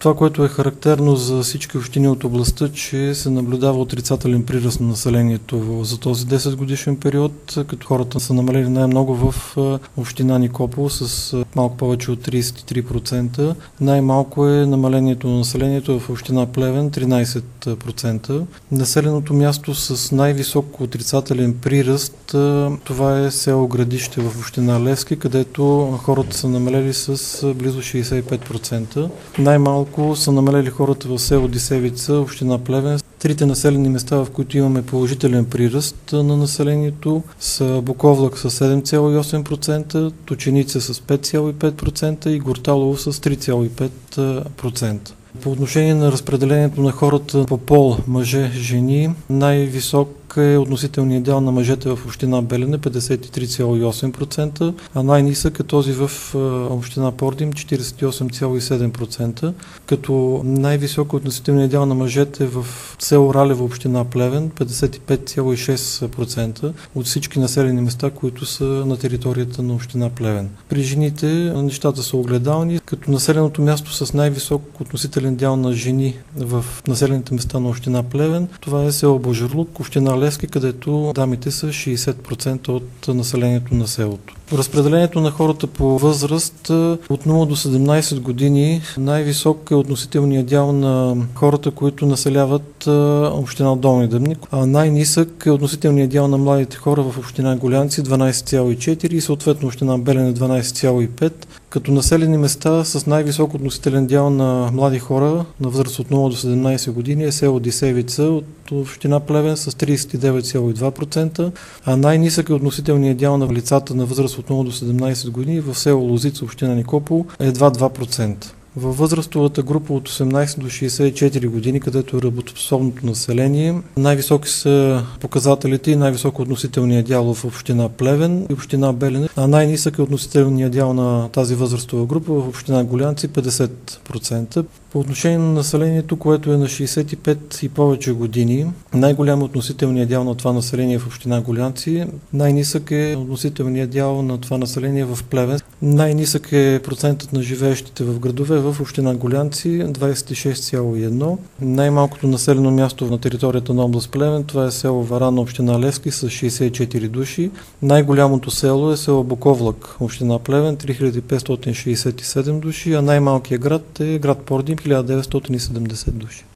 Това, което е характерно за всички общини от областта, че се наблюдава отрицателен прираст на населението за този 10 годишен период, като хората са намалели най-много в община Никопол с малко повече от 33%. Най-малко е намалението на населението в община Плевен 13%. Населеното място с най-висок отрицателен приръст, това е село Градище в община Левски, където хората са намалели с близо 65%. Най-малко са намалели хората в село Дисевица, община Плевен. Трите населени места, в които имаме положителен приръст на населението, са Буковлък с 7,8%, Тученица с 5,5% и Горталово с 3,5%. По отношение на разпределението на хората по пол, мъже, жени, най-висок е относителният дял на мъжете в община Белене 53,8%, а най-нисък е този в община Пордим 48,7%, като най-висок е относителният дял на мъжете в село Ралево, община Плевен 55,6% от всички населени места, които са на територията на община Плевен. При жените нещата са огледални, като населеното място с най-висок относителен дял на жени в населените места на община Плевен, това е село Божурлук, община Левски, където дамите са 60% от населението на селото. Разпределението на хората по възраст от 0 до 17 години най-висок е относителният дял на хората, които населяват община Долни Дъбник, а най-нисък е относителният дял на младите хора в община Голянци 12,4 и съответно община Белене 12,5, като населени места с най-висок относителен дял на млади хора на възраст от 0 до 17 години е село Дисевица от община Плевен с 39,2%, а най-нисък е относителният дял на лицата на възраст от 0 до 17 години в село Лозица, община Никопол, едва 2%. Във възрастовата група от 18 до 64 години, където е работоспособното население, най-високи са показателите и най-висок относителният дял в община Плевен и община Белене, а най-нисък е относителният дял на тази възрастова група в община Голянци 50%. По отношение на населението, което е на 65 и повече години, най-голям е относителният дял на това население в община Голянци, най-нисък е относителният дял на това население в Плевен, най-нисък е процентът на живеещите в градове в община Голянци 26,1. Най-малкото населено място на територията на област Плевен, това е село Варана, община Левски с 64 души. Най-голямото село е село Буковлък, община Плевен 3567 души, а най-малкият град е град Пордим 1970 души.